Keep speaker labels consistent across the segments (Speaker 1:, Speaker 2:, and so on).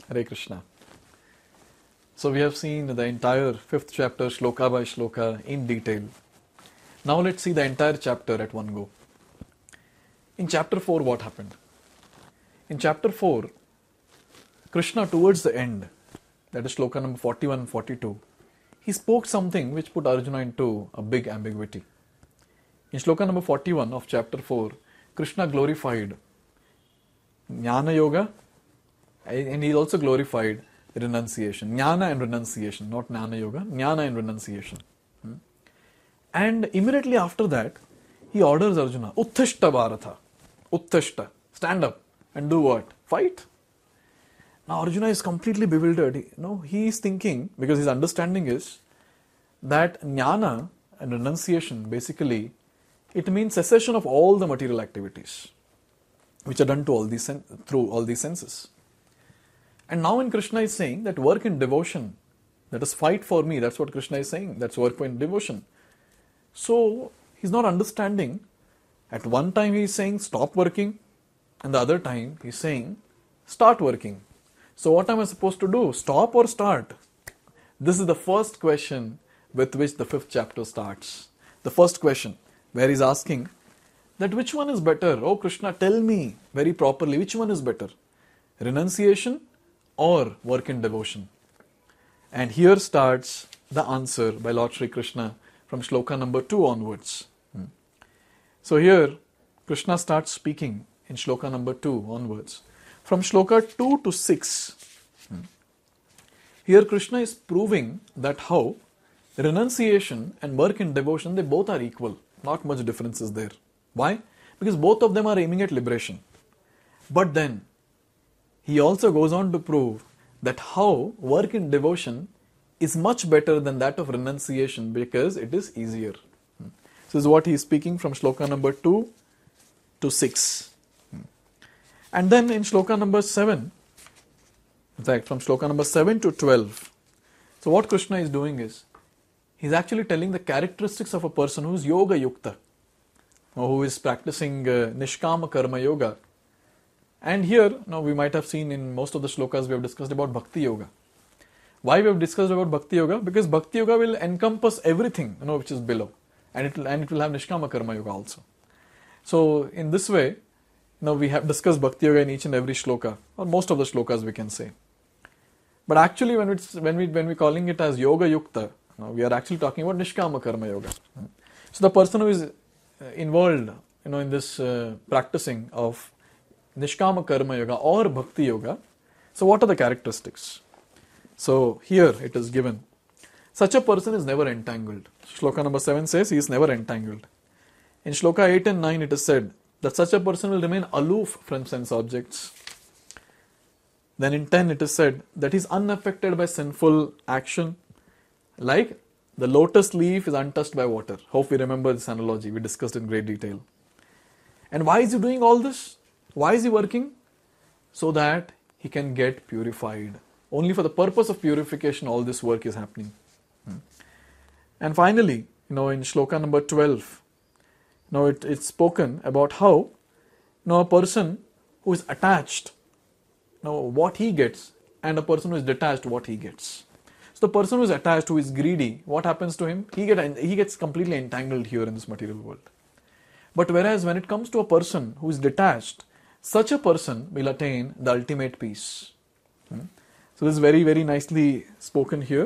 Speaker 1: Hare Krishna. So we have seen the entire 5th chapter shloka by shloka in detail. Now let's see the entire chapter at one go. In chapter 4 what happened? In chapter 4, Krishna towards the end, that is shloka number 41 and 42, he spoke something which put Arjuna into a big ambiguity. In shloka number 41 of chapter 4, Krishna glorified Jnana Yoga and he also glorified renunciation. Jnana and renunciation, not Jnana Yoga, Jnana and renunciation. And immediately after that, he orders Arjuna, Uttishta Bharata, Uttishta, stand up and do what? Fight. Now Arjuna is completely bewildered. He is thinking, because his understanding is that Jnana and renunciation basically, it means cessation of all the material activities which are done to through all these senses. And now when Krishna is saying that work in devotion, that is fight for me, that's what Krishna is saying, that's work in devotion. So he's not understanding. At one time he is saying stop working, and the other time he is saying start working. So what am I supposed to do? Stop or start? This is the first question with which the 5th chapter starts. The first question where he's asking that which one is better? Oh Krishna, tell me very properly, which one is better? Renunciation or work in devotion? And here starts the answer by Lord Shri Krishna from shloka number 2 onwards. So here Krishna starts speaking in shloka number 2 onwards. From shloka 2 to 6, here Krishna is proving that how renunciation and work in devotion, they both are equal. Not much difference is there. Why? Because both of them are aiming at liberation. But then, he also goes on to prove that how work in devotion is much better than that of renunciation because it is easier. So this is what he is speaking from shloka number 2 to 6. And then in shloka number 7, in fact from shloka number 7 to 12, so what Krishna is doing is, he is actually telling the characteristics of a person who is yoga yukta, or who is practicing nishkama karma yoga. And here, now we might have seen in most of the shlokas we have discussed about bhakti yoga. Why we have discussed about bhakti yoga? Because bhakti yoga will encompass everything which is below, and it will have nishkama karma yoga also. So in this way, we have discussed bhakti yoga in each and every shloka, or most of the shlokas we can say. But actually when we calling it as yoga yukta, we are actually talking about nishkama karma yoga. So the person who is involved in this practicing of nishkama karma yoga or bhakti yoga, so what are the characteristics? So here it is given. Such a person is never entangled. Shloka number 7 says he is never entangled. In shloka 8 and 9 it is said that such a person will remain aloof from sense objects. Then in 10 it is said that he is unaffected by sinful action, like the lotus leaf is untouched by water. Hope we remember this analogy, we discussed in great detail. And why is he doing all this? Why is he working? So that he can get purified. Only for the purpose of purification all this work is happening. And finally, in shloka number 12, it's spoken about how a person who is attached, what he gets, and a person who is detached, what he gets. So the person who is attached, who is greedy, what happens to him? He gets completely entangled here in this material world. But whereas when it comes to a person who is detached, such a person will attain the ultimate peace. So this is very, very nicely spoken here.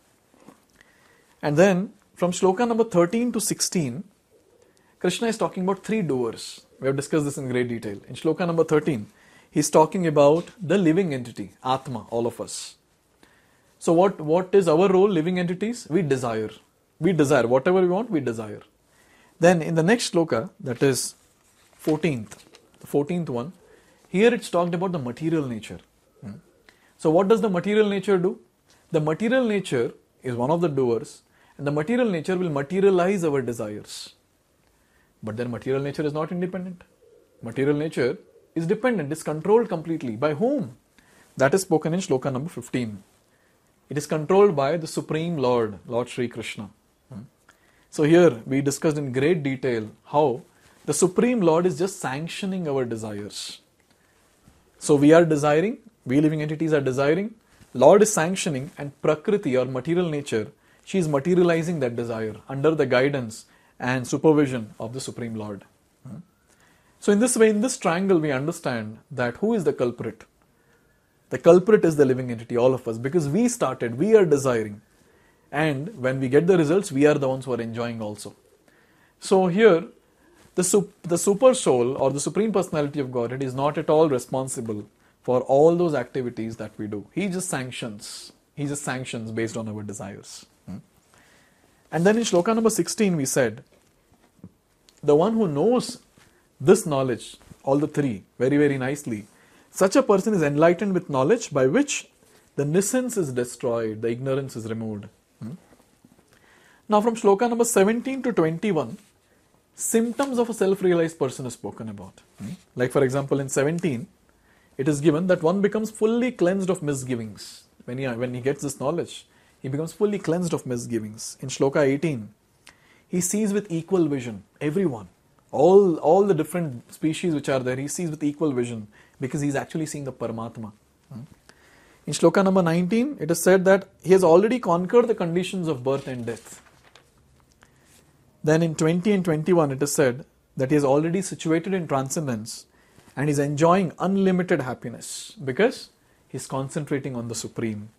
Speaker 1: And then from shloka number 13 to 16, Krishna is talking about 3 doers. We have discussed this in great detail. In shloka number 13, he is talking about the living entity, Atma, all of us. So what is our role, living entities? We desire. We desire. Whatever we want, we desire. Then in the next shloka, that is the 14th one, here it's talked about the material nature. So what does the material nature do? The material nature is one of the doers, and the material nature will materialize our desires. But then material nature is not independent. Material nature is dependent, is controlled completely. By whom? That is spoken in shloka number 15. It is controlled by the Supreme Lord, Lord Shri Krishna. So here we discussed in great detail how the Supreme Lord is just sanctioning our desires. So we are desiring, We living entities are desiring, Lord is sanctioning, and Prakriti or material nature, she is materializing that desire under the guidance and supervision of the Supreme Lord. So in this way, in this triangle, we understand that who is the culprit? The culprit is the living entity, all of us, because we started, we are desiring. And when we get the results, we are the ones who are enjoying also. So here, the super soul or the Supreme Personality of Godhead is not at all responsible for all those activities that we do. He just sanctions. He just sanctions based on our desires. And then in shloka number 16 we said, the one who knows this knowledge, all the three, very, very nicely, such a person is enlightened with knowledge by which the nescience is destroyed, the ignorance is removed. Now from shloka number 17 to 21, symptoms of a self-realized person is spoken about. Like for example in 17, it is given that one becomes fully cleansed of misgivings. When he gets this knowledge, he becomes fully cleansed of misgivings. In shloka 18, he sees with equal vision everyone, all the different species which are there, he sees with equal vision because he is actually seeing the Paramatma. In shloka number 19, it is said that he has already conquered the conditions of birth and death. Then in 20 and 21, it is said that he is already situated in transcendence and is enjoying unlimited happiness because he is concentrating on the Supreme.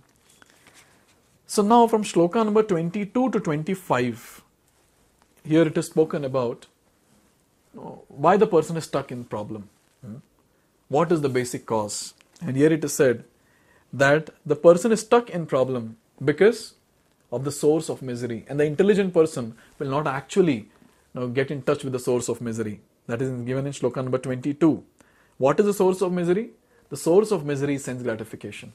Speaker 1: So now from shloka number 22 to 25, here it is spoken about why the person is stuck in problem. What is the basic cause? And here it is said that the person is stuck in problem because of the source of misery. And the intelligent person will not actually get in touch with the source of misery. That is given in shloka number 22. What is the source of misery? The source of misery is sense gratification.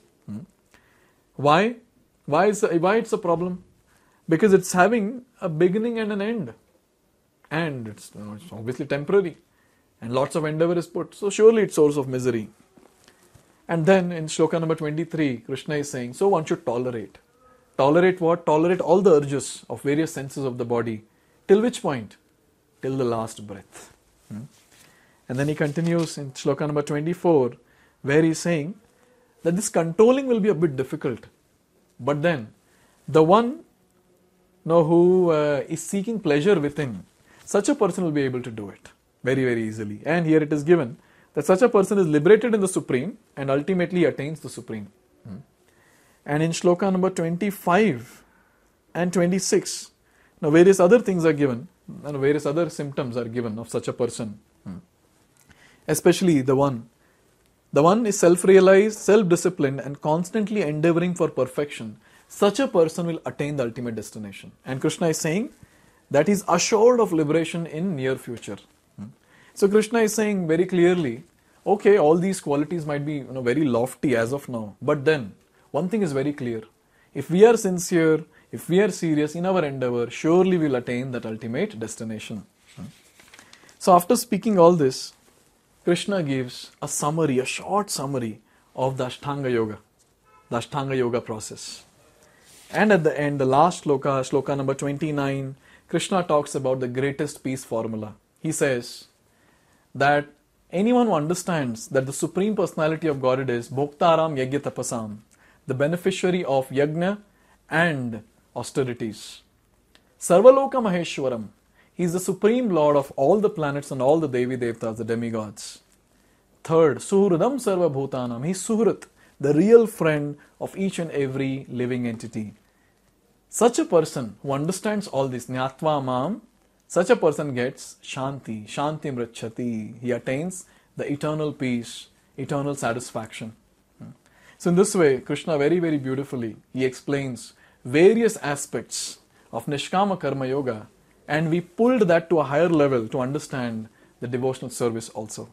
Speaker 1: Why? Why it's a problem? Because it's having a beginning and an end. And it's obviously temporary. And lots of endeavor is put. So surely it's source of misery. And then in shloka number 23, Krishna is saying, so one should tolerate. Tolerate what? Tolerate all the urges of various senses of the body. Till which point? Till the last breath. And then he continues in shloka number 24, where he is saying that this controlling will be a bit difficult. But then, the one who is seeking pleasure within, such a person will be able to do it very, very easily. And here it is given that such a person is liberated in the Supreme and ultimately attains the Supreme. And in shloka number 25 and 26, now various other things are given, and various other symptoms are given of such a person. Especially the one is self-realized, self-disciplined and constantly endeavoring for perfection. Such a person will attain the ultimate destination. And Krishna is saying that he is assured of liberation in near future. So Krishna is saying very clearly, okay, all these qualities might be very lofty as of now, but then one thing is very clear. If we are sincere, if we are serious in our endeavor, surely we will attain that ultimate destination. So after speaking all this, Krishna gives a summary, a short summary of the Ashtanga Yoga process. And at the end, the last shloka number 29, Krishna talks about the greatest peace formula. He says that anyone who understands that the Supreme Personality of Godhead is Bhoktaram Yajna Tapasam, the beneficiary of Yajna and austerities. Sarvaloka Maheshwaram, he is the Supreme Lord of all the planets and all the Devi Devtas, the demigods. Third, Suhridam Sarva Bhutanam, he is Suhrit, the real friend of each and every living entity. Such a person who understands all this, Nyatva Mam, such a person gets Shanti, Shanti Mrachati. He attains the eternal peace, eternal satisfaction. So in this way, Krishna very, very beautifully, he explains various aspects of Nishkama Karma Yoga, and we pulled that to a higher level to understand the devotional service also.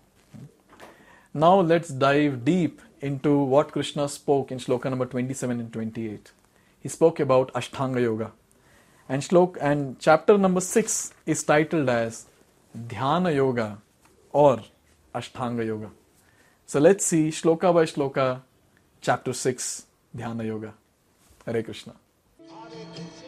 Speaker 1: Now let's dive deep into what Krishna spoke in shloka number 27 and 28. He spoke about Ashtanga Yoga. And chapter number 6 is titled as Dhyana Yoga or Ashtanga Yoga. So let's see shloka by shloka, chapter 6, Dhyana Yoga. Hare Krishna.